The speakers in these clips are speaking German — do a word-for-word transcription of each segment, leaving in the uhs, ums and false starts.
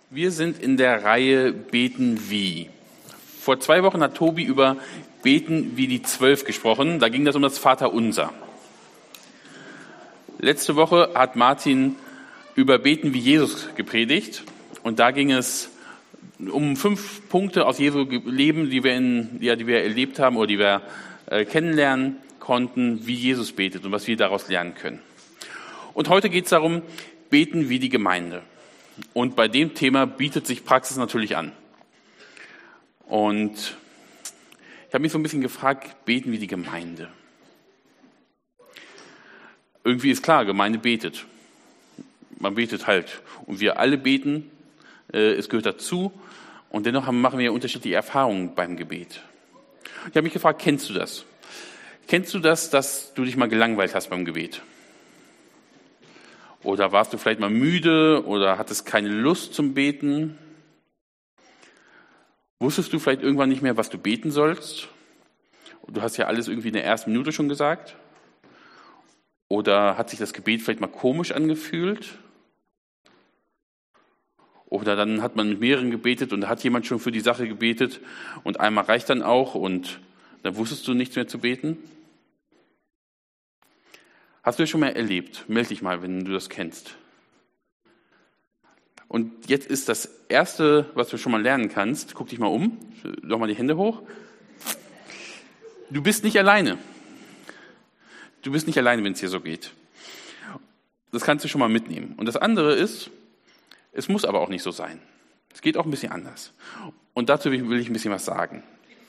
Wir sind in der Reihe Beten wie. Vor zwei Wochen hat Tobi über Beten wie die Zwölf gesprochen. Da ging das um das Vaterunser. Letzte Woche hat Martin über Beten wie Jesus gepredigt. Und da ging es um fünf Punkte aus Jesu Leben, die wir, in, ja, die wir erlebt haben oder die wir äh, kennenlernen konnten, wie Jesus betet und was wir daraus lernen können. Und heute geht es darum, beten wie die Gemeinde. Und bei dem Thema bietet sich Praxis natürlich an. Und ich habe mich so ein bisschen gefragt, beten wie die Gemeinde. Irgendwie ist klar, Gemeinde betet. Man betet halt. Und wir alle beten, äh, es gehört dazu. Und dennoch haben, machen wir unterschiedliche Erfahrungen beim Gebet. Ich habe mich gefragt, kennst du das? Kennst du das, dass du dich mal gelangweilt hast beim Gebet? Oder warst du vielleicht mal müde oder hattest keine Lust zum Beten? Wusstest du vielleicht irgendwann nicht mehr, was du beten sollst? Du hast ja alles irgendwie in der ersten Minute schon gesagt. Oder hat sich das Gebet vielleicht mal komisch angefühlt? Oder dann hat man mit mehreren gebetet und da hat jemand schon für die Sache gebetet und einmal reicht dann auch und dann wusstest du nichts mehr zu beten? Hast du das schon mal erlebt? Meld dich mal, wenn du das kennst. Und jetzt ist das Erste, was du schon mal lernen kannst, guck dich mal um, noch mal die Hände hoch. Du bist nicht alleine. Du bist nicht alleine, wenn es dir so geht. Das kannst du schon mal mitnehmen. Und das andere ist, es muss aber auch nicht so sein. Es geht auch ein bisschen anders. Und dazu will ich ein bisschen was sagen.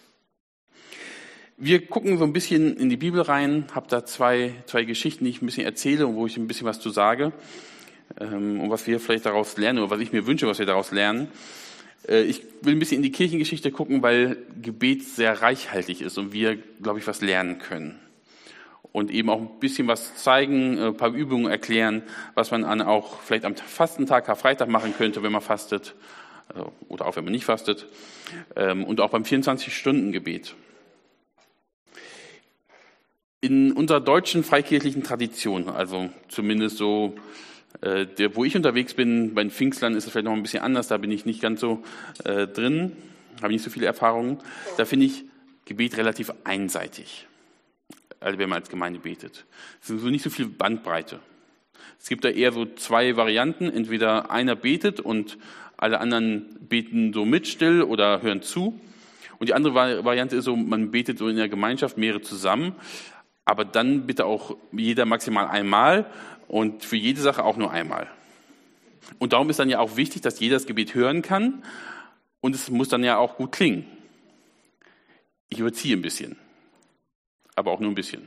Wir gucken so ein bisschen in die Bibel rein, habe da zwei, zwei Geschichten, die ich ein bisschen erzähle und wo ich ein bisschen was zu sage ähm, und was wir vielleicht daraus lernen oder was ich mir wünsche, was wir daraus lernen. Äh, ich will ein bisschen in die Kirchengeschichte gucken, weil Gebet sehr reichhaltig ist und wir, glaube ich, was lernen können. Und eben auch ein bisschen was zeigen, ein paar Übungen erklären, was man an auch vielleicht am Fastentag, Karfreitag machen könnte, wenn man fastet oder auch wenn man nicht fastet ähm, und auch beim vierundzwanzig-Stunden-Gebet. In unserer deutschen freikirchlichen Tradition, also zumindest so, äh, der, wo ich unterwegs bin, bei den Pfingstlern ist es vielleicht noch ein bisschen anders, da bin ich nicht ganz so äh, drin, habe nicht so viele Erfahrungen. Da finde ich Gebet relativ einseitig, also wenn man als Gemeinde betet. Es ist so nicht so viel Bandbreite. Es gibt da eher so zwei Varianten, entweder einer betet und alle anderen beten so mit still oder hören zu. Und die andere Variante ist so, man betet so in der Gemeinschaft mehrere zusammen, aber dann bitte auch jeder maximal einmal und für jede Sache auch nur einmal. Und darum ist dann ja auch wichtig, dass jeder das Gebet hören kann und es muss dann ja auch gut klingen. Ich überziehe ein bisschen, aber auch nur ein bisschen.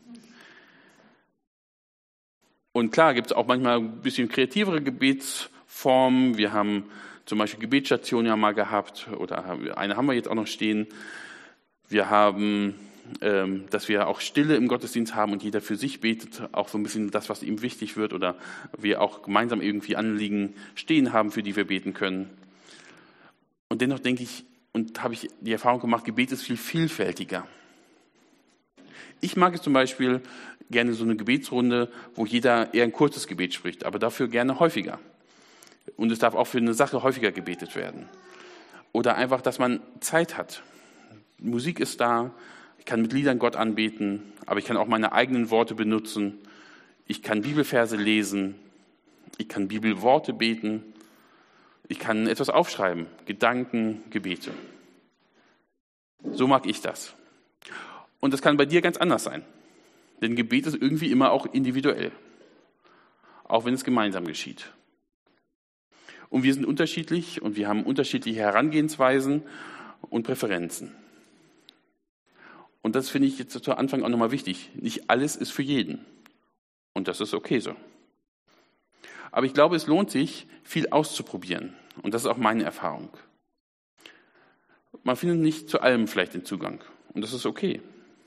Und klar gibt es auch manchmal ein bisschen kreativere Gebetsformen. Wir haben zum Beispiel Gebetsstationen ja mal gehabt oder eine haben wir jetzt auch noch stehen. Wir haben dass wir auch Stille im Gottesdienst haben und jeder für sich betet, auch so ein bisschen das, was ihm wichtig wird oder wir auch gemeinsam irgendwie Anliegen stehen haben, für die wir beten können. Und dennoch denke ich, und habe ich die Erfahrung gemacht, Gebet ist viel vielfältiger. Ich mag es zum Beispiel gerne so eine Gebetsrunde, wo jeder eher ein kurzes Gebet spricht, aber dafür gerne häufiger. Und es darf auch für eine Sache häufiger gebetet werden. Oder einfach, dass man Zeit hat. Musik ist da, ich kann mit Liedern Gott anbeten, aber ich kann auch meine eigenen Worte benutzen. Ich kann Bibelverse lesen, ich kann Bibelworte beten, ich kann etwas aufschreiben, Gedanken, Gebete. So mag ich das. Und das kann bei dir ganz anders sein, denn Gebet ist irgendwie immer auch individuell, auch wenn es gemeinsam geschieht. Und wir sind unterschiedlich und wir haben unterschiedliche Herangehensweisen und Präferenzen. Und das finde ich jetzt zu Anfang auch nochmal wichtig. Nicht alles ist für jeden. Und das ist okay so. Aber ich glaube, es lohnt sich, viel auszuprobieren. Und das ist auch meine Erfahrung. Man findet nicht zu allem vielleicht den Zugang. Und das ist okay.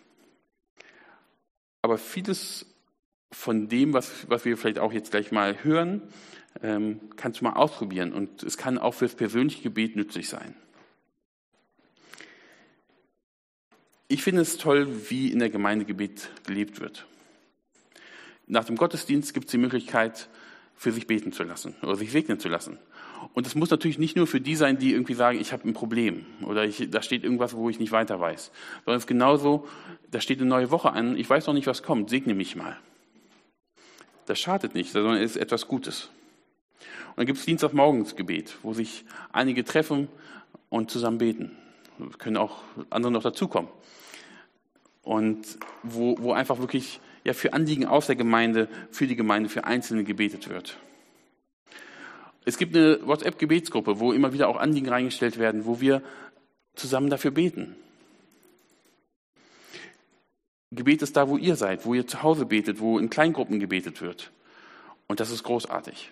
Aber vieles von dem, was, was wir vielleicht auch jetzt gleich mal hören, ähm, kannst du mal ausprobieren. Und es kann auch fürs persönliche Gebet nützlich sein. Ich finde es toll, wie in der Gemeinde Gebet gelebt wird. Nach dem Gottesdienst gibt es die Möglichkeit, für sich beten zu lassen oder sich segnen zu lassen. Und es muss natürlich nicht nur für die sein, die irgendwie sagen, ich habe ein Problem oder ich, da steht irgendwas, wo ich nicht weiter weiß. Sondern es ist genauso, da steht eine neue Woche an, ich weiß noch nicht, was kommt, segne mich mal. Das schadet nicht, sondern es ist etwas Gutes. Und dann gibt es Dienstagmorgensgebet, wo sich einige treffen und zusammen beten. Es können auch andere noch dazukommen. Und wo, wo einfach wirklich ja, für Anliegen aus der Gemeinde, für die Gemeinde, für Einzelne gebetet wird. Es gibt eine WhatsApp-Gebetsgruppe, wo immer wieder auch Anliegen reingestellt werden, wo wir zusammen dafür beten. Gebet ist da, wo ihr seid, wo ihr zu Hause betet, wo in Kleingruppen gebetet wird. Und das ist großartig.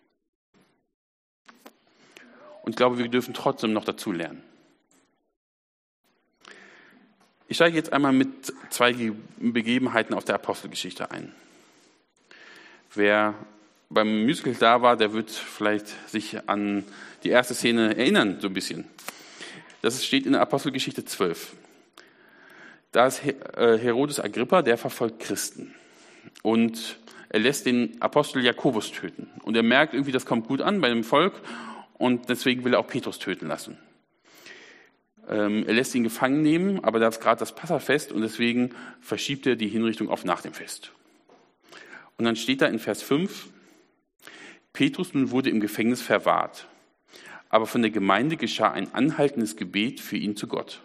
Und ich glaube, wir dürfen trotzdem noch dazu lernen. Ich steige jetzt einmal mit zwei Begebenheiten aus der Apostelgeschichte ein. Wer beim Musical da war, der wird vielleicht sich an die erste Szene erinnern, so ein bisschen. Das steht in der Apostelgeschichte zwölf. Da ist Herodes Agrippa, der verfolgt Christen. Und er lässt den Apostel Jakobus töten. Und er merkt irgendwie, das kommt gut an bei dem Volk. Und deswegen will er auch Petrus töten lassen. Ähm, er lässt ihn gefangen nehmen, aber da ist gerade das Passafest und deswegen verschiebt er die Hinrichtung auf nach dem Fest. Und dann steht da in Vers fünf, Petrus nun wurde im Gefängnis verwahrt, aber von der Gemeinde geschah ein anhaltendes Gebet für ihn zu Gott.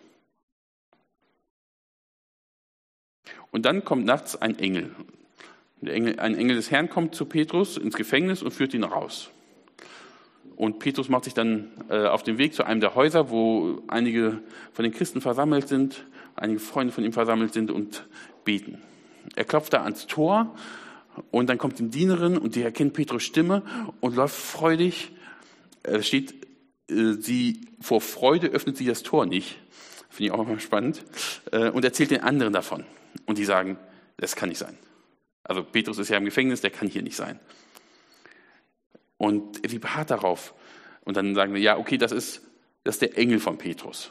Und dann kommt nachts ein Engel. Der Engel, ein Engel des Herrn kommt zu Petrus ins Gefängnis und führt ihn raus. Und Petrus macht sich dann äh, auf den Weg zu einem der Häuser, wo einige von den Christen versammelt sind, einige Freunde von ihm versammelt sind und beten. Er klopft da ans Tor und dann kommt die Dienerin und die erkennt Petrus Stimme und läuft freudig. Es steht, äh, sie vor Freude öffnet sie das Tor nicht. Finde ich auch mal spannend. Äh, und erzählt den anderen davon. Und die sagen, das kann nicht sein. Also Petrus ist ja im Gefängnis, der kann hier nicht sein. Und sie beharrt darauf. Und dann sagen wir, ja, okay, das ist, das ist der Engel von Petrus.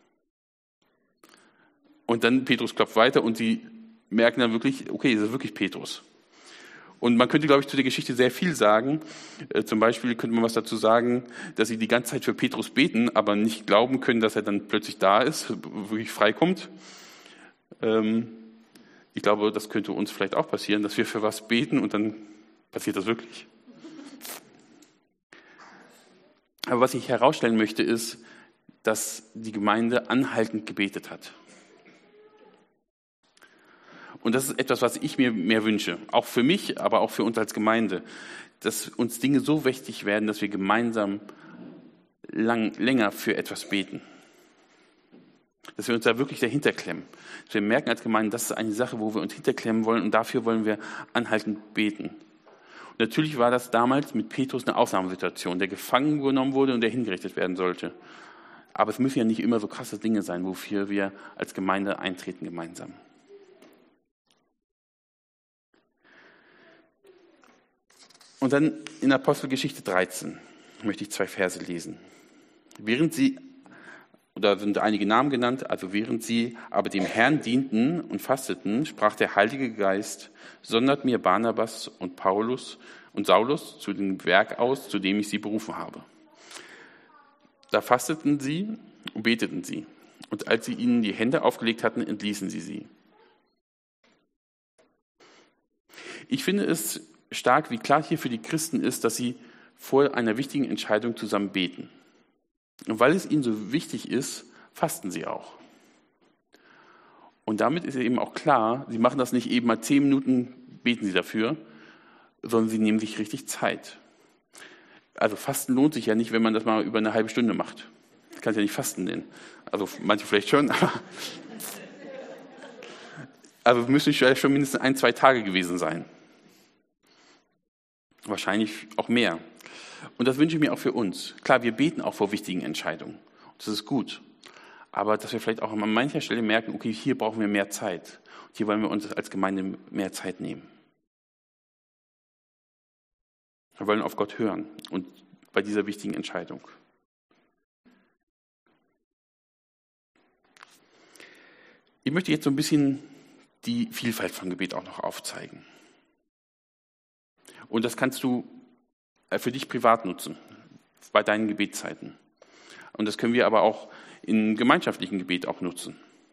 Und dann Petrus klopft weiter und sie merken dann wirklich, okay, das ist wirklich Petrus. Und man könnte, glaube ich, zu der Geschichte sehr viel sagen. Äh, zum Beispiel könnte man was dazu sagen, dass sie die ganze Zeit für Petrus beten, aber nicht glauben können, dass er dann plötzlich da ist, wirklich freikommt. Ähm, ich glaube, das könnte uns vielleicht auch passieren, dass wir für was beten und dann passiert das wirklich. Aber was ich herausstellen möchte, ist, dass die Gemeinde anhaltend gebetet hat. Und das ist etwas, was ich mir mehr wünsche. Auch für mich, aber auch für uns als Gemeinde. Dass uns Dinge so wichtig werden, dass wir gemeinsam lang, länger für etwas beten. Dass wir uns da wirklich dahinter klemmen. Dass wir merken als Gemeinde, das ist eine Sache, wo wir uns hinterklemmen wollen und dafür wollen wir anhaltend beten. Natürlich war das damals mit Petrus eine Ausnahmesituation, der gefangen genommen wurde und der hingerichtet werden sollte. Aber es müssen ja nicht immer so krasse Dinge sein, wofür wir als Gemeinde eintreten gemeinsam. Und dann in Apostelgeschichte dreizehn möchte ich zwei Verse lesen. Während sie, da sind einige Namen genannt, also während sie aber dem Herrn dienten und fasteten, sprach der Heilige Geist, sondert mir Barnabas und Paulus und Saulus zu dem Werk aus, zu dem ich sie berufen habe. Da fasteten sie und beteten sie. Und als sie ihnen die Hände aufgelegt hatten, entließen sie sie. Ich finde es stark, wie klar hier für die Christen ist, dass sie vor einer wichtigen Entscheidung zusammen beten. Und weil es ihnen so wichtig ist, fasten sie auch. Und damit ist eben auch klar, sie machen das nicht eben mal zehn Minuten, beten sie dafür, sondern sie nehmen sich richtig Zeit. Also Fasten lohnt sich ja nicht, wenn man das mal über eine halbe Stunde macht. Das kann ja nicht Fasten nennen. Also manche vielleicht schon, aber also es müssen schon mindestens ein, zwei Tage gewesen sein. Wahrscheinlich auch mehr. Und das wünsche ich mir auch für uns. Klar, wir beten auch vor wichtigen Entscheidungen. Das ist gut. Aber dass wir vielleicht auch an mancher Stelle merken, okay, hier brauchen wir mehr Zeit. Und hier wollen wir uns als Gemeinde mehr Zeit nehmen. Wir wollen auf Gott hören und bei dieser wichtigen Entscheidung. Ich möchte jetzt so ein bisschen die Vielfalt von Gebet auch noch aufzeigen. Und das kannst du für dich privat nutzen. bei deinen Gebetszeiten. Und das können wir aber auch im gemeinschaftlichen Gebet auch nutzen.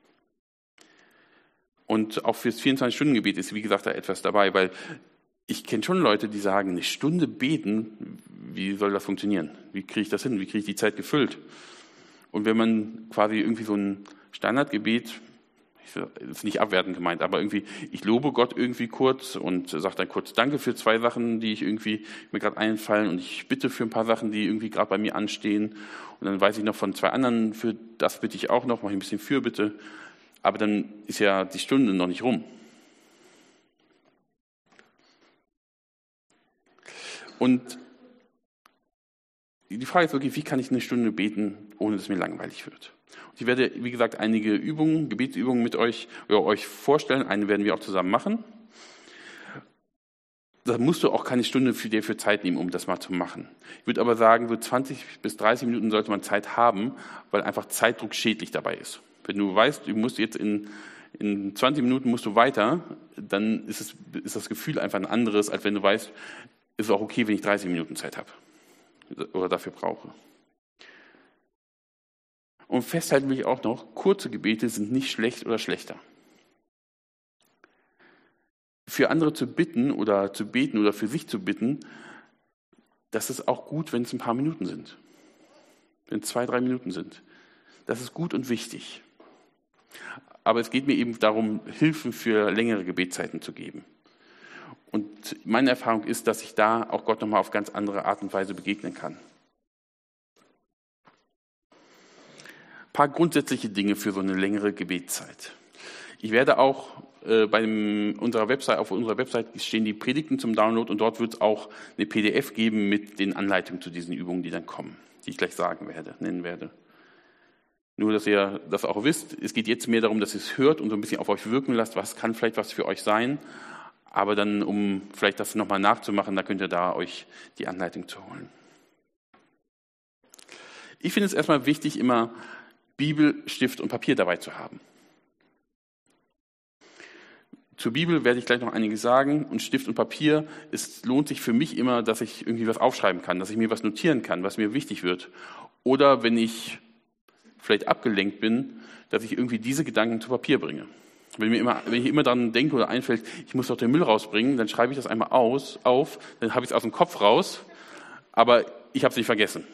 Und auch fürs vierundzwanzig-Stunden-Gebet ist, wie gesagt, da etwas dabei, weil ich kenne schon Leute, die sagen, eine Stunde beten, wie soll das funktionieren? Wie kriege ich das hin? Wie kriege ich die Zeit gefüllt? Und wenn man quasi irgendwie so ein Standardgebet, das ist nicht abwertend gemeint, aber irgendwie, ich lobe Gott irgendwie kurz und sage dann kurz Danke für zwei Sachen, die ich irgendwie mir gerade einfallen und ich bitte für ein paar Sachen, die irgendwie gerade bei mir anstehen. Und dann weiß ich noch von zwei anderen, für das bitte ich auch noch, mache ich ein bisschen Fürbitte. Aber dann ist ja die Stunde noch nicht rum. Und die Frage ist wirklich, wie kann ich eine Stunde beten, ohne dass mir langweilig wird? Und ich werde, wie gesagt, einige Übungen, Gebetsübungen mit euch, oder euch vorstellen. Eine werden wir auch zusammen machen. Da musst du auch keine Stunde für dir für Zeit nehmen, um das mal zu machen. Ich würde aber sagen, so zwanzig bis dreißig Minuten sollte man Zeit haben, weil einfach Zeitdruck schädlich dabei ist. Wenn du weißt, du musst jetzt in, in zwanzig Minuten musst du weiter, dann ist, es, ist das Gefühl einfach ein anderes, als wenn du weißt, ist auch okay, wenn ich dreißig Minuten Zeit habe oder dafür brauche. Und festhalten will ich auch noch, kurze Gebete sind nicht schlecht oder schlechter. Für andere zu bitten oder zu beten oder für sich zu bitten, das ist auch gut, wenn es ein paar Minuten sind. Wenn es zwei, drei Minuten sind. Das ist gut und wichtig. Aber es geht mir eben darum, Hilfen für längere Gebetszeiten zu geben. Und meine Erfahrung ist, dass ich da auch Gott nochmal auf ganz andere Art und Weise begegnen kann. Ein paar grundsätzliche Dinge für so eine längere Gebetszeit. Ich werde auch äh, bei dem, unserer Website, auf unserer Website stehen die Predigten zum Download und dort wird es auch eine P D F geben mit den Anleitungen zu diesen Übungen, die dann kommen, die ich gleich sagen werde, nennen werde. Nur, dass ihr das auch wisst, es geht jetzt mehr darum, dass ihr es hört und so ein bisschen auf euch wirken lasst, was kann vielleicht was für euch sein. Aber dann, um vielleicht das nochmal nachzumachen, da könnt ihr da euch die Anleitung zu holen. Ich finde es erstmal wichtig, immer Bibel, Stift und Papier dabei zu haben. Zur Bibel werde ich gleich noch einiges sagen und Stift und Papier, es lohnt sich für mich immer, dass ich irgendwie was aufschreiben kann, dass ich mir was notieren kann, was mir wichtig wird. Oder wenn ich vielleicht abgelenkt bin, dass ich irgendwie diese Gedanken zu Papier bringe. Wenn, mir immer, wenn ich immer daran denke oder einfällt, ich muss doch den Müll rausbringen, dann schreibe ich das einmal aus, auf, dann habe ich es aus dem Kopf raus, aber ich habe es nicht vergessen.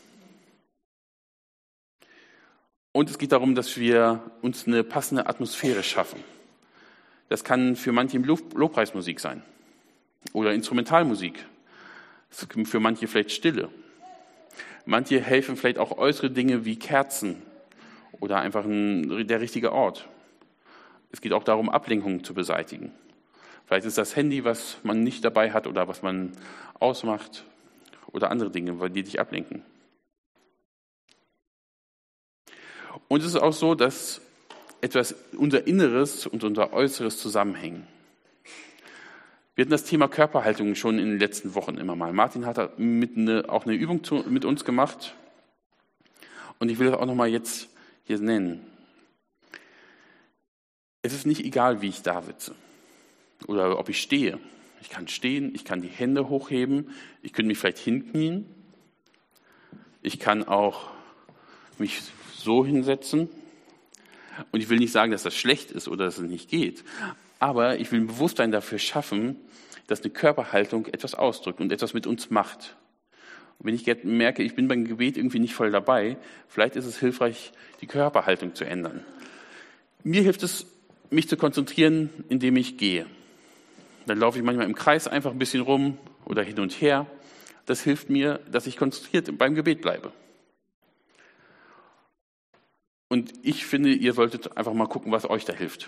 Und es geht darum, dass wir uns eine passende Atmosphäre schaffen. Das kann für manche Lobpreismusik sein oder Instrumentalmusik, für manche vielleicht Stille. Manche helfen vielleicht auch äußere Dinge wie Kerzen oder einfach ein, der richtige Ort. Es geht auch darum, Ablenkungen zu beseitigen. Vielleicht ist das Handy, was man nicht dabei hat oder was man ausmacht oder andere Dinge, weil die dich ablenken. Und es ist auch so, dass etwas unser Inneres und unser Äußeres zusammenhängen. Wir hatten das Thema Körperhaltung schon in den letzten Wochen immer mal. Martin hat da mit eine, auch eine Übung zu, mit uns gemacht. Und ich will das auch nochmal jetzt hier nennen. Es ist nicht egal, wie ich da sitze oder ob ich stehe. Ich kann stehen, ich kann die Hände hochheben, ich könnte mich vielleicht hinknien. Ich kann auch mich so hinsetzen. Und ich will nicht sagen, dass das schlecht ist oder dass es nicht geht. Aber ich will ein Bewusstsein dafür schaffen, dass eine Körperhaltung etwas ausdrückt und etwas mit uns macht. Und wenn ich merke, ich bin beim Gebet irgendwie nicht voll dabei, vielleicht ist es hilfreich, die Körperhaltung zu ändern. Mir hilft es, mich zu konzentrieren, indem ich gehe. Dann laufe ich manchmal im Kreis einfach ein bisschen rum oder hin und her. Das hilft mir, dass ich konzentriert beim Gebet bleibe. Und ich finde, ihr solltet einfach mal gucken, was euch da hilft.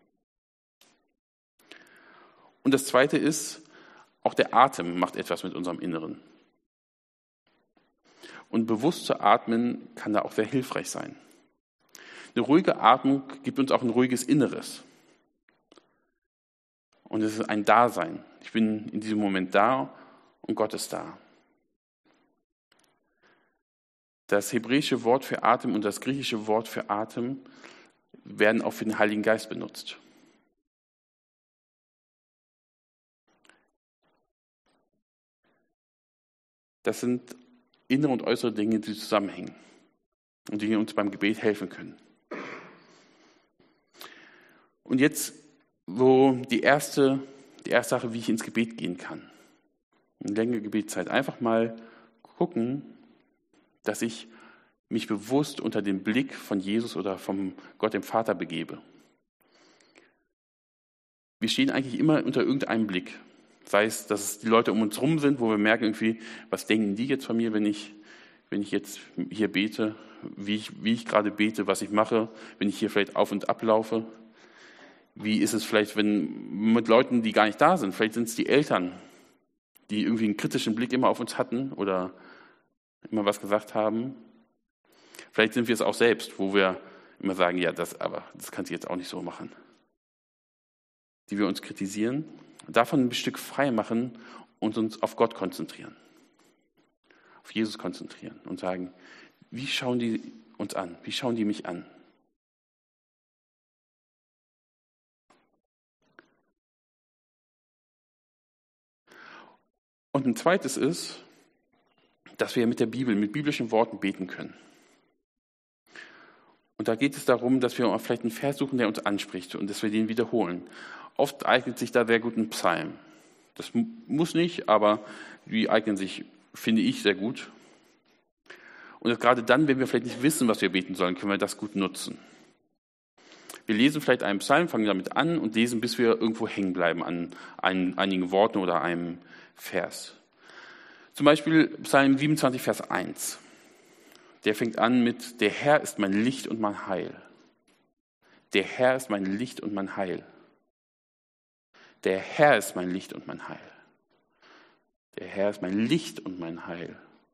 Und das Zweite ist, auch der Atem macht etwas mit unserem Inneren. Und bewusst zu atmen kann da auch sehr hilfreich sein. Eine ruhige Atmung gibt uns auch ein ruhiges Inneres. Und es ist ein Dasein. Ich bin in diesem Moment da und Gott ist da. Das hebräische Wort für Atem und das griechische Wort für Atem werden auch für den Heiligen Geist benutzt. Das sind innere und äußere Dinge, die zusammenhängen und die uns beim Gebet helfen können. Und jetzt, wo die erste, die erste Sache, wie ich ins Gebet gehen kann. Eine längere Gebetszeit. Einfach mal gucken, dass ich mich bewusst unter den Blick von Jesus oder vom Gott, dem Vater, begebe. Wir stehen eigentlich immer unter irgendeinem Blick. Sei es, dass es die Leute um uns herum sind, wo wir merken irgendwie, was denken die jetzt von mir, wenn ich, wenn ich jetzt hier bete, wie ich, wie ich gerade bete, was ich mache, wenn ich hier vielleicht auf und ab laufe. Wie ist es vielleicht, wenn mit Leuten, die gar nicht da sind, vielleicht sind es die Eltern, die irgendwie einen kritischen Blick immer auf uns hatten oder immer was gesagt haben. Vielleicht sind wir es auch selbst, wo wir immer sagen, ja, das, aber das kannst du jetzt auch nicht so machen. Die wir uns kritisieren, davon ein Stück frei machen und uns auf Gott konzentrieren. Auf Jesus konzentrieren und sagen, wie schauen die uns an? Wie schauen die mich an? Und ein zweites ist, dass wir mit der Bibel, mit biblischen Worten beten können. Und da geht es darum, dass wir vielleicht einen Vers suchen, der uns anspricht und dass wir den wiederholen. Oft eignet sich da sehr gut ein Psalm. Das muss nicht, aber die eignen sich, finde ich, sehr gut. Und gerade dann, wenn wir vielleicht nicht wissen, was wir beten sollen, können wir das gut nutzen. Wir lesen vielleicht einen Psalm, fangen damit an und lesen, bis wir irgendwo hängen bleiben an einigen Worten oder einem Vers. Zum Beispiel Psalm siebenundzwanzig, Vers eins. Der fängt an mit, der Herr ist mein Licht und mein Heil. Der Herr ist mein Licht und mein Heil. Der Herr ist mein Licht und mein Heil. Der Herr ist mein Licht und mein Heil.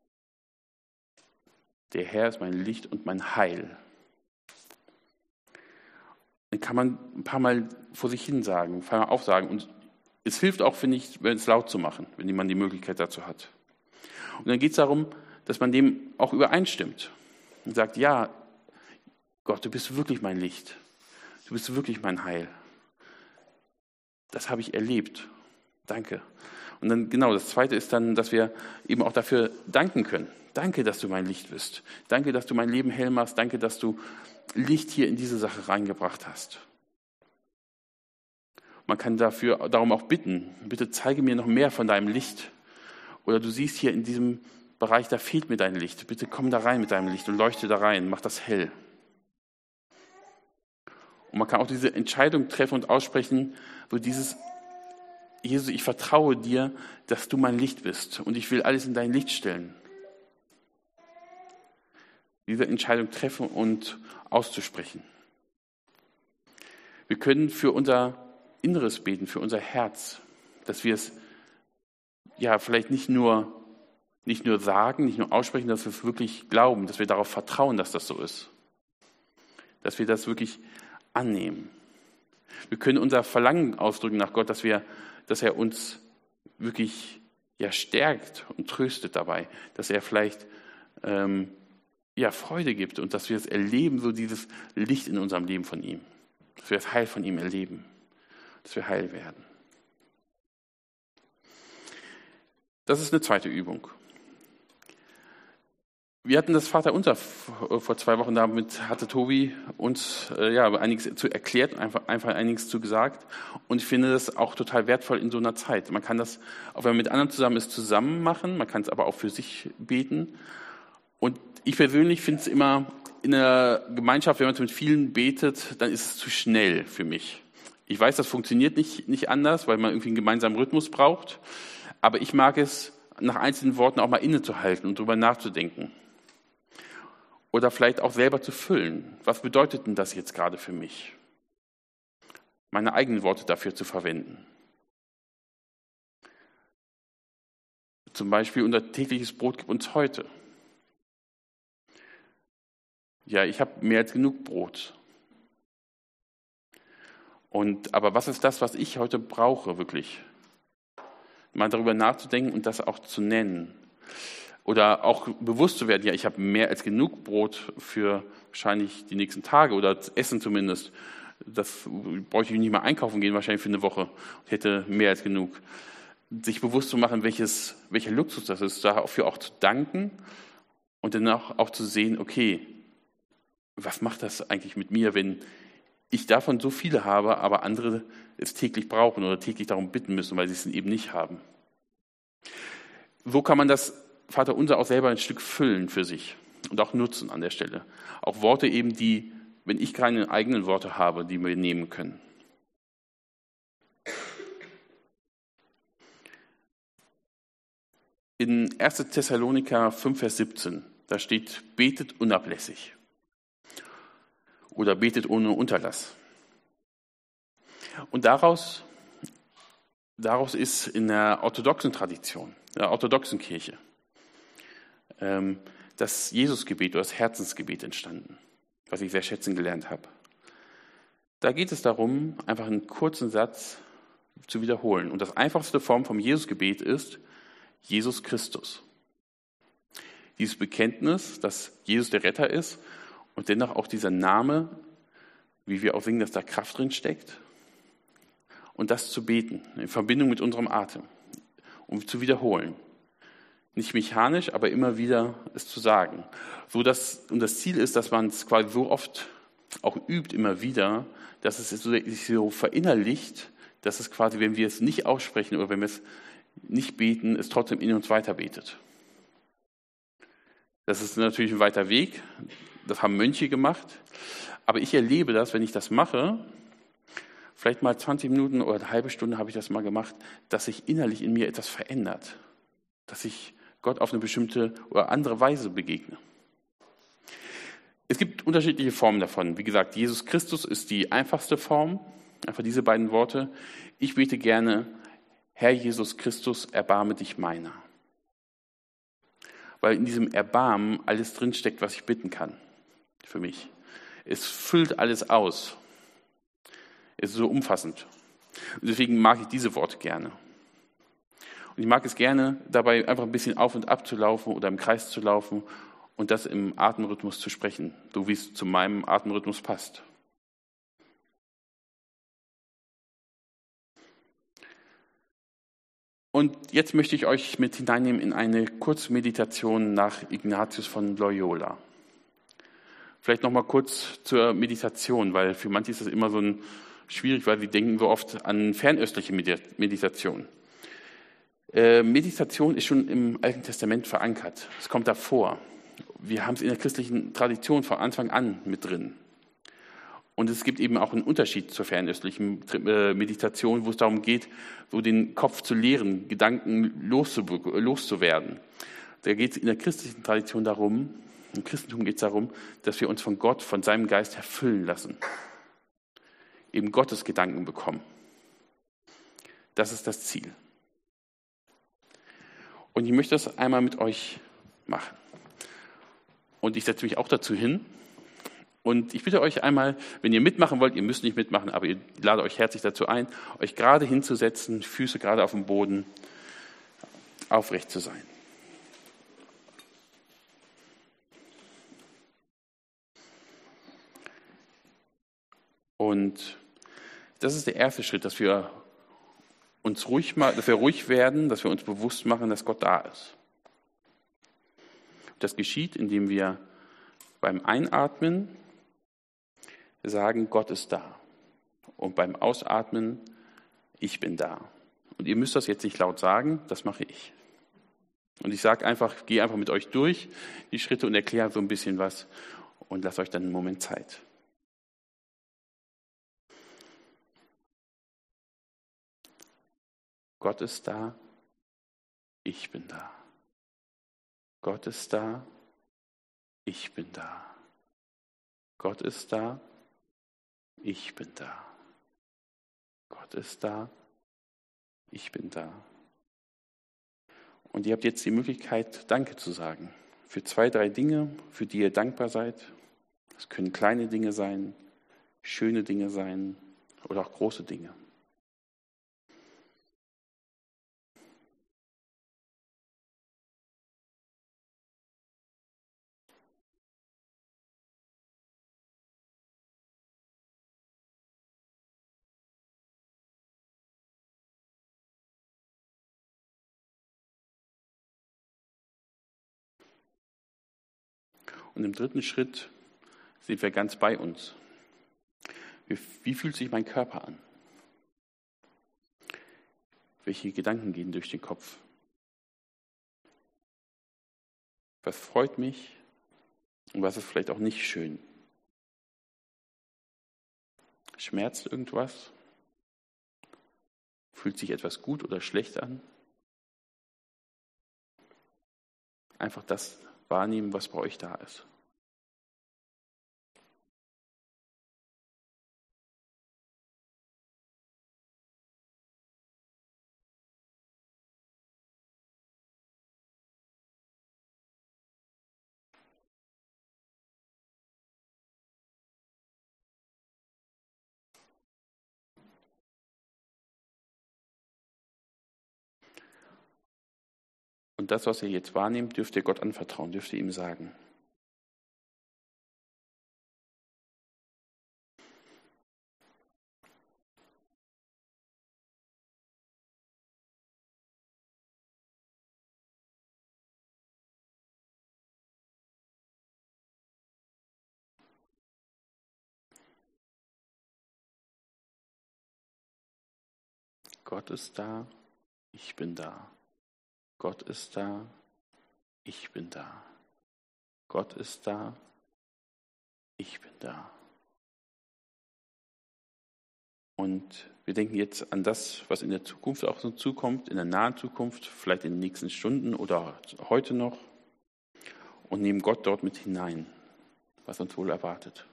Der Herr ist mein Licht und mein Heil. Dann kann man ein paar Mal vor sich hin sagen, ein paar Mal aufsagen. Und es hilft auch, finde ich, wenn es laut zu machen, wenn man die Möglichkeit dazu hat. Und dann geht es darum, dass man dem auch übereinstimmt und sagt, ja, Gott, du bist wirklich mein Licht. Du bist wirklich mein Heil. Das habe ich erlebt. Danke. Und dann, genau, das Zweite ist dann, dass wir eben auch dafür danken können. Danke, dass du mein Licht bist. Danke, dass du mein Leben hell machst. Danke, dass du Licht hier in diese Sache reingebracht hast. Man kann dafür, darum auch bitten, bitte zeige mir noch mehr von deinem Licht. Oder du siehst hier in diesem Bereich, da fehlt mir dein Licht. Bitte komm da rein mit deinem Licht und leuchte da rein, mach das hell. Und man kann auch diese Entscheidung treffen und aussprechen, so dieses, Jesus, ich vertraue dir, dass du mein Licht bist und ich will alles in dein Licht stellen. Diese Entscheidung treffen und auszusprechen. Wir können für unser Inneres beten, für unser Herz, dass wir es ja vielleicht nicht nur Nicht nur sagen, nicht nur aussprechen, dass wir es wirklich glauben, dass wir darauf vertrauen, dass das so ist. Dass wir das wirklich annehmen. Wir können unser Verlangen ausdrücken nach Gott, dass wir, dass er uns wirklich ja, stärkt und tröstet dabei. Dass er vielleicht ähm, ja, Freude gibt und dass wir es erleben, so dieses Licht in unserem Leben von ihm. Dass wir das Heil von ihm erleben. Dass wir heil werden. Das ist eine zweite Übung. Wir hatten das Vaterunser vor zwei Wochen, damit hatte Tobi uns äh, ja, einiges zu erklärt, einfach, einfach einiges zu gesagt. Und ich finde das auch total wertvoll in so einer Zeit. Man kann das, auch wenn man mit anderen zusammen ist, zusammen machen. Man kann es aber auch für sich beten. Und ich persönlich finde es immer in der Gemeinschaft, wenn man mit vielen betet, dann ist es zu schnell für mich. Ich weiß, das funktioniert nicht, nicht anders, weil man irgendwie einen gemeinsamen Rhythmus braucht. Aber ich mag es, nach einzelnen Worten auch mal innezuhalten und drüber nachzudenken. Oder vielleicht auch selber zu füllen. Was bedeutet denn das jetzt gerade für mich? Meine eigenen Worte dafür zu verwenden. Zum Beispiel, unser tägliches Brot gibt uns heute. Ja, ich habe mehr als genug Brot. Und, aber was ist das, was ich heute brauche, wirklich? Mal darüber nachzudenken und das auch zu nennen. Oder auch bewusst zu werden, ja, ich habe mehr als genug Brot für wahrscheinlich die nächsten Tage oder Essen zumindest. Das bräuchte ich nicht mal einkaufen gehen, wahrscheinlich für eine Woche. Ich hätte mehr als genug. sich bewusst zu machen, welches, welcher Luxus das ist, dafür auch zu danken und dann auch, auch zu sehen, okay, was macht das eigentlich mit mir, wenn ich davon so viele habe, aber andere es täglich brauchen oder täglich darum bitten müssen, weil sie es eben nicht haben. So kann man das Vaterunser auch selber ein Stück füllen für sich und auch nutzen an der Stelle. Auch Worte eben, die, wenn ich keine eigenen Worte habe, die wir nehmen können. In erster Thessaloniker fünf, Vers siebzehn, da steht, betet unablässig oder betet ohne Unterlass. Und daraus, daraus ist in der orthodoxen Tradition, der orthodoxen Kirche, ähm, das Jesusgebet oder das Herzensgebet entstanden, was ich sehr schätzen gelernt habe. Da geht es darum, einfach einen kurzen Satz zu wiederholen. Und das einfachste Form vom Jesusgebet ist Jesus Christus. Dieses Bekenntnis, dass Jesus der Retter ist und dennoch auch dieser Name, wie wir auch singen, dass da Kraft drin steckt. Und das zu beten, in Verbindung mit unserem Atem, um zu wiederholen. Nicht mechanisch, aber immer wieder es zu sagen. So dass, und das Ziel ist, dass man es quasi so oft auch übt, immer wieder, dass es sich so verinnerlicht, dass es quasi, wenn wir es nicht aussprechen oder wenn wir es nicht beten, es trotzdem in uns weiter betet. Das ist natürlich ein weiter Weg, das haben Mönche gemacht, aber ich erlebe das, wenn ich das mache, vielleicht mal zwanzig Minuten oder eine halbe Stunde habe ich das mal gemacht, dass sich innerlich in mir etwas verändert, dass ich Gott auf eine bestimmte oder andere Weise begegne. Es gibt unterschiedliche Formen davon. Wie gesagt, Jesus Christus ist die einfachste Form, einfach diese beiden Worte. Ich bete gerne, Herr Jesus Christus, erbarme dich meiner. Weil in diesem Erbarmen alles drinsteckt, was ich bitten kann für mich. Es füllt alles aus. Es ist so umfassend. Und deswegen mag ich diese Worte gerne. Und ich mag es gerne, dabei einfach ein bisschen auf und ab zu laufen oder im Kreis zu laufen und das im Atemrhythmus zu sprechen, so wie es zu meinem Atemrhythmus passt. Und jetzt möchte ich euch mit hineinnehmen in eine Kurzmeditation nach Ignatius von Loyola. Vielleicht noch mal kurz zur Meditation, weil für manche ist das immer so ein schwierig, weil sie denken so oft an fernöstliche Meditation. Äh, Meditation ist schon im Alten Testament verankert. Es kommt davor. Wir haben es in der christlichen Tradition von Anfang an mit drin. Und es gibt eben auch einen Unterschied zur fernöstlichen Meditation, wo es darum geht, so den Kopf zu leeren, Gedanken loszu- loszuwerden. Da geht es in der christlichen Tradition darum, im Christentum geht es darum, dass wir uns von Gott, von seinem Geist erfüllen lassen. Eben Gottes Gedanken bekommen. Das ist das Ziel. Und ich möchte das einmal mit euch machen. Und ich setze mich auch dazu hin. Und ich bitte euch einmal, wenn ihr mitmachen wollt, ihr müsst nicht mitmachen, aber ich lade euch herzlich dazu ein, euch gerade hinzusetzen, Füße gerade auf dem Boden, aufrecht zu sein. Und das ist der erste Schritt, dass wir uns ruhig machen, dass wir ruhig werden, dass wir uns bewusst machen, dass Gott da ist. Das geschieht, indem wir beim Einatmen sagen, Gott ist da. Und beim Ausatmen, ich bin da. Und ihr müsst das jetzt nicht laut sagen, das mache ich. Und ich sage einfach, gehe einfach mit euch durch die Schritte und erkläre so ein bisschen was und lasst euch dann einen Moment Zeit. Gott ist da, ich bin da. Gott ist da, ich bin da. Gott ist da, ich bin da. Gott ist da, ich bin da. Und ihr habt jetzt die Möglichkeit, Danke zu sagen. Für zwei, drei Dinge, für die ihr dankbar seid. Es können kleine Dinge sein, schöne Dinge sein oder auch große Dinge. Und im dritten Schritt sind wir ganz bei uns. Wie, wie fühlt sich mein Körper an? Welche Gedanken gehen durch den Kopf? Was freut mich und was ist vielleicht auch nicht schön? Schmerzt irgendwas? Fühlt sich etwas gut oder schlecht an? Einfach das wahrnehmen, was bei euch da ist. Und das, was ihr jetzt wahrnehmt, dürft ihr Gott anvertrauen, dürft ihr ihm sagen. Gott ist da, ich bin da. Gott ist da, ich bin da. Gott ist da, ich bin da. Und wir denken jetzt an das, was in der Zukunft auf uns zukommt, in der nahen Zukunft, vielleicht in den nächsten Stunden oder heute noch, und nehmen Gott dort mit hinein, was uns wohl erwartet.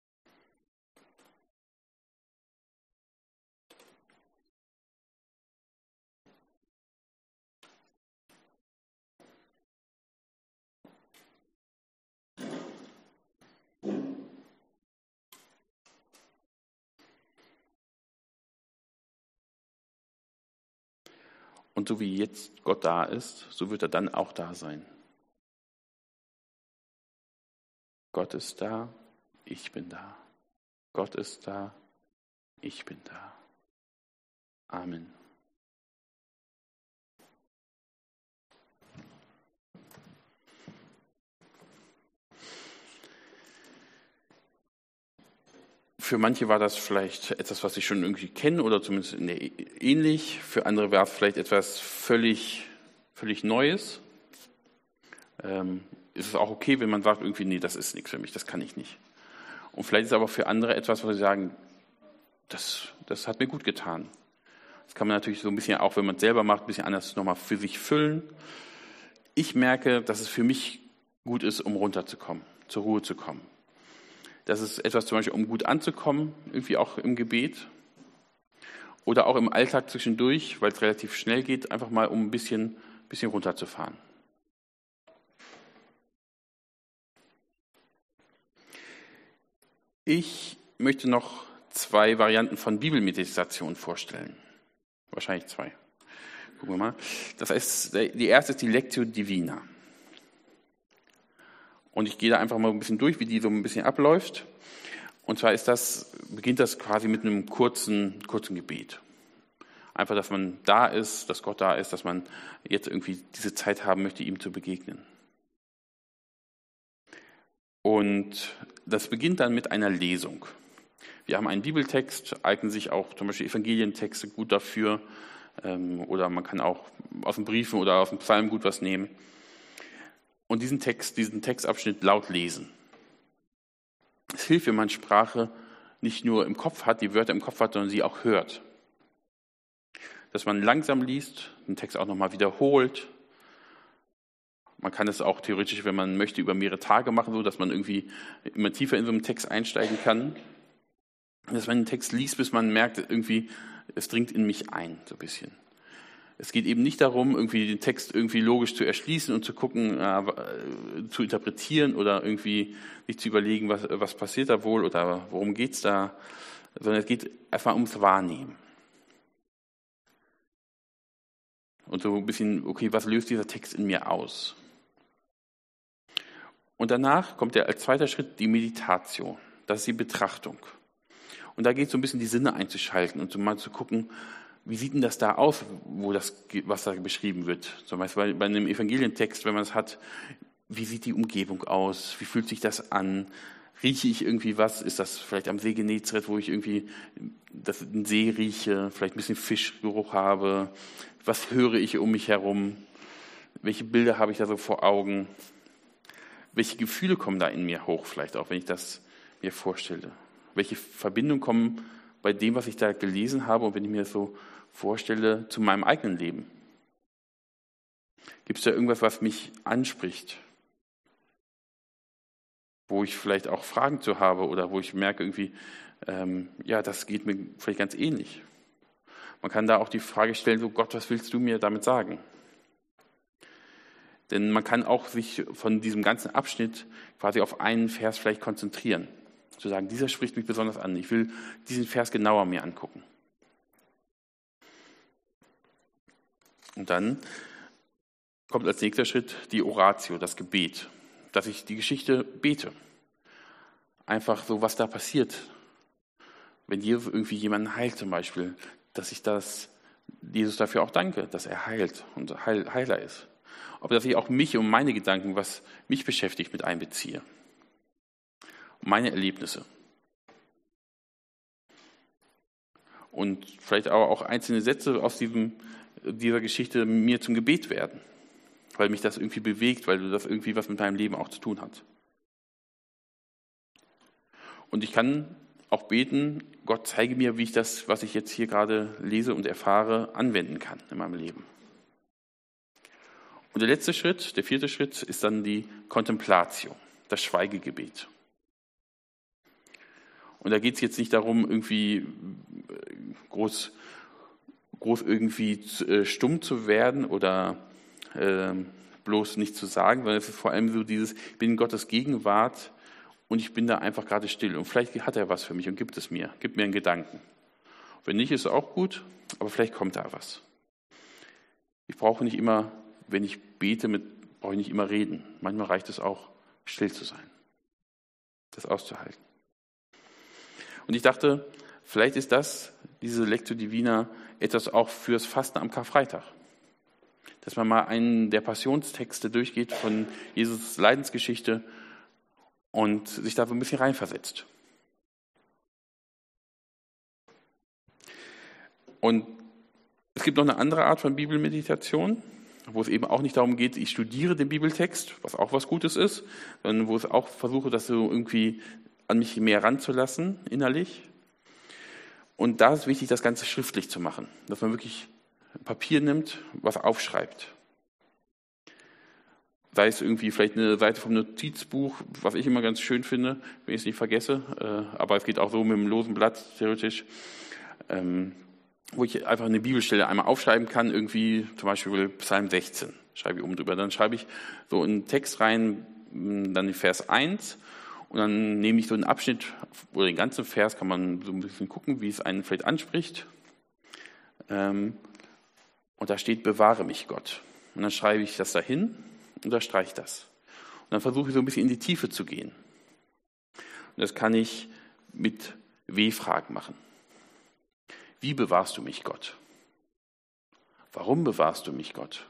Und so wie jetzt Gott da ist, so wird er dann auch da sein. Gott ist da, ich bin da. Gott ist da, ich bin da. Amen. Für manche war das vielleicht etwas, was sie schon irgendwie kennen oder zumindest ähnlich. Für andere war es vielleicht etwas völlig, völlig Neues. Ähm, ist es auch okay, wenn man sagt, irgendwie, nee, das ist nichts für mich, das kann ich nicht. Und vielleicht ist es aber für andere etwas, wo sie sagen, das, das hat mir gut getan. Das kann man natürlich so ein bisschen, auch wenn man es selber macht, ein bisschen anders nochmal für sich füllen. Ich merke, dass es für mich gut ist, um runterzukommen, zur Ruhe zu kommen. Das ist etwas zum Beispiel, um gut anzukommen, irgendwie auch im Gebet. Oder auch im Alltag zwischendurch, weil es relativ schnell geht, einfach mal um ein bisschen, bisschen runterzufahren. Ich möchte noch zwei Varianten von Bibelmeditation vorstellen. Wahrscheinlich zwei. Gucken wir mal. Das heißt, die erste ist die Lectio Divina. Und ich gehe da einfach mal ein bisschen durch, wie die so ein bisschen abläuft. Und zwar ist das, beginnt das quasi mit einem kurzen, kurzen Gebet. Einfach, dass man da ist, dass Gott da ist, dass man jetzt irgendwie diese Zeit haben möchte, ihm zu begegnen. Und das beginnt dann mit einer Lesung. Wir haben einen Bibeltext, eignen sich auch zum Beispiel Evangelientexte gut dafür. Oder man kann auch aus den Briefen oder aus dem Psalm gut was nehmen. Und diesen Text, diesen Textabschnitt laut lesen. Es hilft, wenn man Sprache nicht nur im Kopf hat, die Wörter im Kopf hat, sondern sie auch hört. Dass man langsam liest, den Text auch nochmal wiederholt. Man kann es auch theoretisch, wenn man möchte, über mehrere Tage machen, so dass man irgendwie immer tiefer in so einen Text einsteigen kann. Dass man den Text liest, bis man merkt, irgendwie, es dringt in mich ein, so ein bisschen. Es geht eben nicht darum, irgendwie den Text irgendwie logisch zu erschließen und zu gucken, äh, zu interpretieren oder irgendwie nicht zu überlegen, was, was passiert da wohl oder worum geht's da, sondern es geht einfach ums Wahrnehmen. Und so ein bisschen, okay, was löst dieser Text in mir aus? Und danach kommt ja als zweiter Schritt die Meditation, das ist die Betrachtung. Und da geht es so ein bisschen die Sinne einzuschalten und so mal zu gucken, wie sieht denn das da aus, wo das, was da beschrieben wird? Zum Beispiel bei einem Evangelientext, wenn man es hat, wie sieht die Umgebung aus? Wie fühlt sich das an? Rieche ich irgendwie was? Ist das vielleicht am See Genezareth, wo ich irgendwie das, den See rieche, vielleicht ein bisschen Fischgeruch habe? Was höre ich um mich herum? Welche Bilder habe ich da so vor Augen? Welche Gefühle kommen da in mir hoch, vielleicht auch, wenn ich das mir vorstelle? Welche Verbindungen kommen bei dem, was ich da gelesen habe und wenn ich mir das so vorstelle, zu meinem eigenen Leben? Gibt es da irgendwas, was mich anspricht? Wo ich vielleicht auch Fragen zu habe oder wo ich merke irgendwie, ähm, ja, das geht mir vielleicht ganz ähnlich. Man kann da auch die Frage stellen, so Gott, was willst du mir damit sagen? Denn man kann auch sich von diesem ganzen Abschnitt quasi auf einen Vers vielleicht konzentrieren. Zu sagen, dieser spricht mich besonders an. Ich will diesen Vers genauer mir angucken. Und dann kommt als nächster Schritt die Oratio, das Gebet. Dass ich die Geschichte bete. Einfach so, was da passiert. Wenn Jesus irgendwie jemanden heilt zum Beispiel, dass ich das Jesus dafür auch danke, dass er heilt und Heil, Heiler ist. Aber dass ich auch mich und meine Gedanken, was mich beschäftigt, mit einbeziehe. Und meine Erlebnisse. Und vielleicht aber auch einzelne Sätze aus diesem, dieser Geschichte mir zum Gebet werden. Weil mich das irgendwie bewegt, weil das irgendwie was mit meinem Leben auch zu tun hat. Und ich kann auch beten, Gott zeige mir, wie ich das, was ich jetzt hier gerade lese und erfahre, anwenden kann in meinem Leben. Und der letzte Schritt, der vierte Schritt, ist dann die Contemplatio, das Schweigegebet. Und da geht es jetzt nicht darum, irgendwie groß, groß irgendwie stumm zu werden oder äh, bloß nichts zu sagen, sondern es ist vor allem so dieses, ich bin in Gottes Gegenwart und ich bin da einfach gerade still. Und vielleicht hat er was für mich und gibt es mir, gibt mir einen Gedanken. Wenn nicht, ist es auch gut, aber vielleicht kommt da was. Ich brauche nicht immer, wenn ich bete, mit, brauche ich nicht immer reden. Manchmal reicht es auch, still zu sein, das auszuhalten. Und ich dachte, vielleicht ist das, diese Lectio Divina, etwas auch fürs Fasten am Karfreitag. Dass man mal einen der Passionstexte durchgeht von Jesus' Leidensgeschichte und sich da so ein bisschen reinversetzt. Und es gibt noch eine andere Art von Bibelmeditation, wo es eben auch nicht darum geht, ich studiere den Bibeltext, was auch was Gutes ist, sondern wo ich auch versuche, das so irgendwie an mich mehr ranzulassen, innerlich. Und da ist wichtig, das Ganze schriftlich zu machen, dass man wirklich Papier nimmt, was aufschreibt. Sei es irgendwie vielleicht eine Seite vom Notizbuch, was ich immer ganz schön finde, wenn ich es nicht vergesse, aber es geht auch so mit einem losen Blatt, theoretisch, wo ich einfach eine Bibelstelle einmal aufschreiben kann, irgendwie zum Beispiel Psalm sechzehn, schreibe ich oben drüber. Dann schreibe ich so einen Text rein, dann den Vers eins und dann nehme ich so einen Abschnitt oder den ganzen Vers, kann man so ein bisschen gucken, wie es einen vielleicht anspricht. Und da steht, bewahre mich Gott. Und dann schreibe ich das dahin und unterstreiche das. Und dann versuche ich so ein bisschen in die Tiefe zu gehen. Und das kann ich mit W-Fragen machen. Wie bewahrst du mich, Gott? Warum bewahrst du mich, Gott?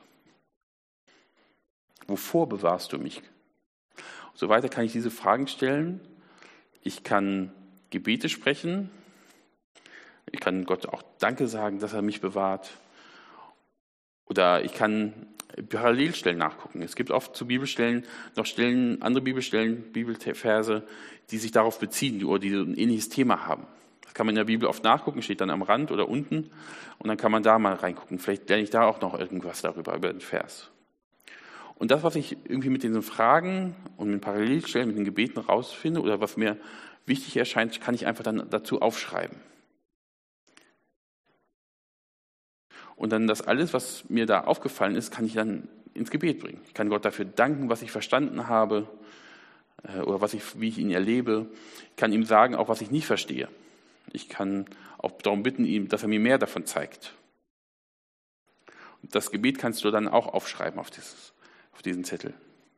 Wovor bewahrst du mich? Und so weiter kann ich diese Fragen stellen. Ich kann Gebete sprechen. Ich kann Gott auch Danke sagen, dass er mich bewahrt. Oder ich kann Parallelstellen nachgucken. Es gibt oft zu Bibelstellen noch Stellen, andere Bibelstellen, Bibelverse, die sich darauf beziehen oder die ein ähnliches Thema haben. Das kann man in der Bibel oft nachgucken, steht dann am Rand oder unten. Und dann kann man da mal reingucken. Vielleicht lerne ich da auch noch irgendwas darüber, über den Vers. Und das, was ich irgendwie mit diesen Fragen und mit Parallelstellen, mit den Gebeten rausfinde oder was mir wichtig erscheint, kann ich einfach dann dazu aufschreiben. Und dann das alles, was mir da aufgefallen ist, kann ich dann ins Gebet bringen. Ich kann Gott dafür danken, was ich verstanden habe oder was ich, wie ich ihn erlebe. Ich kann ihm sagen, auch was ich nicht verstehe. Ich kann auch darum bitten, dass er mir mehr davon zeigt. Und das Gebet kannst du dann auch aufschreiben auf, dieses, auf diesen Zettel.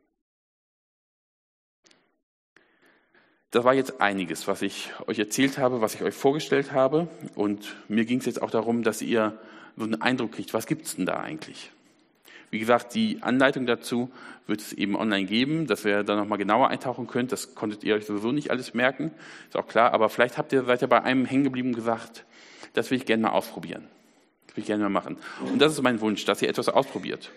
Das war jetzt einiges, was ich euch erzählt habe, was ich euch vorgestellt habe. Und mir ging es jetzt auch darum, dass ihr so einen Eindruck kriegt, was gibt es denn da eigentlich? Wie gesagt, die Anleitung dazu wird es eben online geben, dass ihr da nochmal genauer eintauchen könnt. Das konntet ihr euch sowieso nicht alles merken, ist auch klar. Aber vielleicht habt ihr, seid ihr bei einem hängen geblieben und gesagt, das will ich gerne mal ausprobieren. Das will ich gerne mal machen. Und das ist mein Wunsch, dass ihr etwas ausprobiert.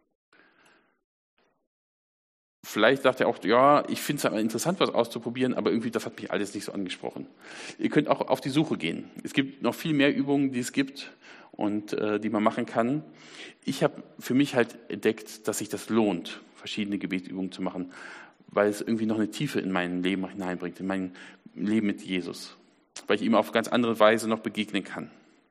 Vielleicht sagt ihr auch, ja, ich finde es aber interessant, was auszuprobieren, aber irgendwie, das hat mich alles nicht so angesprochen. Ihr könnt auch auf die Suche gehen. Es gibt noch viel mehr Übungen, die es gibt und äh, die man machen kann. Ich habe für mich halt entdeckt, dass sich das lohnt, verschiedene Gebetsübungen zu machen, weil es irgendwie noch eine Tiefe in mein Leben hineinbringt, in mein Leben mit Jesus, weil ich ihm auf ganz andere Weise noch begegnen kann.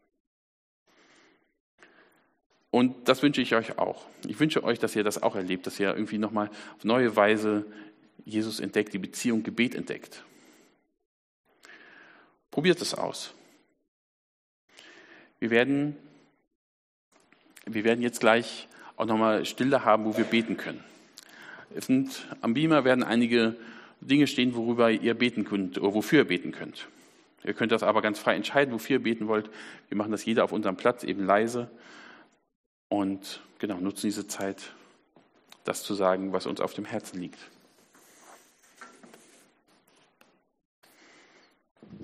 Und das wünsche ich euch auch. Ich wünsche euch, dass ihr das auch erlebt, dass ihr irgendwie nochmal auf neue Weise Jesus entdeckt, die Beziehung Gebet entdeckt. Probiert es aus. Wir werden, wir werden jetzt gleich auch nochmal Stille haben, wo wir beten können. Es sind, am Beamer werden einige Dinge stehen, worüber ihr beten könnt, oder wofür ihr beten könnt. Ihr könnt das aber ganz frei entscheiden, wofür ihr beten wollt. Wir machen das jeder auf unserem Platz, eben leise. Und genau, nutzen diese Zeit, das zu sagen, was uns auf dem Herzen liegt.